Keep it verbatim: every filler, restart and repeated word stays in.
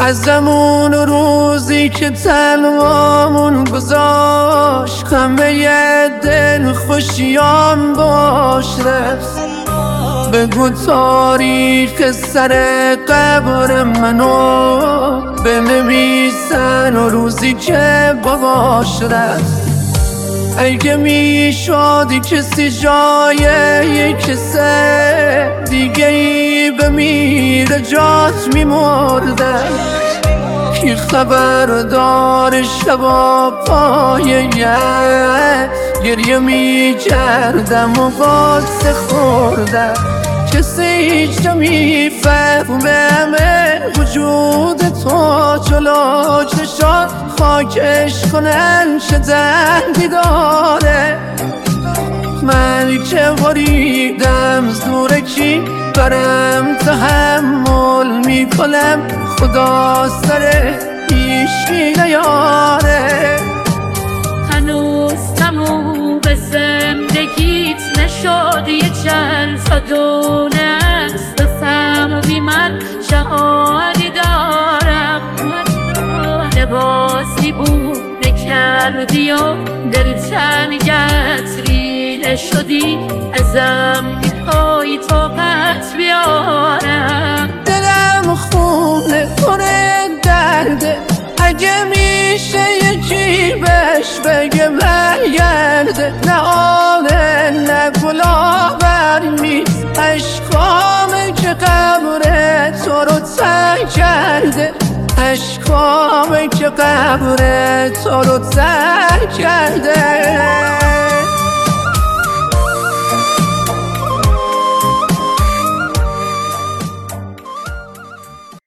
از زمان و روزی که تنهامون گذاشت همه دل خوشیام باش رفت. بگو تاریخ سر قبر منو بنویسن و روزی که باباش رفت. اگه میشادی کسی جای یک کسه دیگه ای بمیره جات میمردم. کی خبردار شبا پای یه گریه میکردم و قصه خوردم. کسی هیچ جا میفهمه وجود تو جلو چشات خاکش کنن چه دردی داره. من که بریدم از دور کی برم تحمل میکنم خدا سر هیچکی نیاره. هنوز تموم به زندگیت نشد یه چند صدونه است. بفهمی من شهادی دارم. لباسی بوده کردی و دلتنگت ریله شدی ازم میخوای طاقت بیارم. دلم خونه پره درده اگه میشه یکی بهش بگه برگرده. نه آله نه گلابر نیست عشقامه که قبر تو رو تنگ کرده. عشقامه که قبر تو رو تنگ کرده.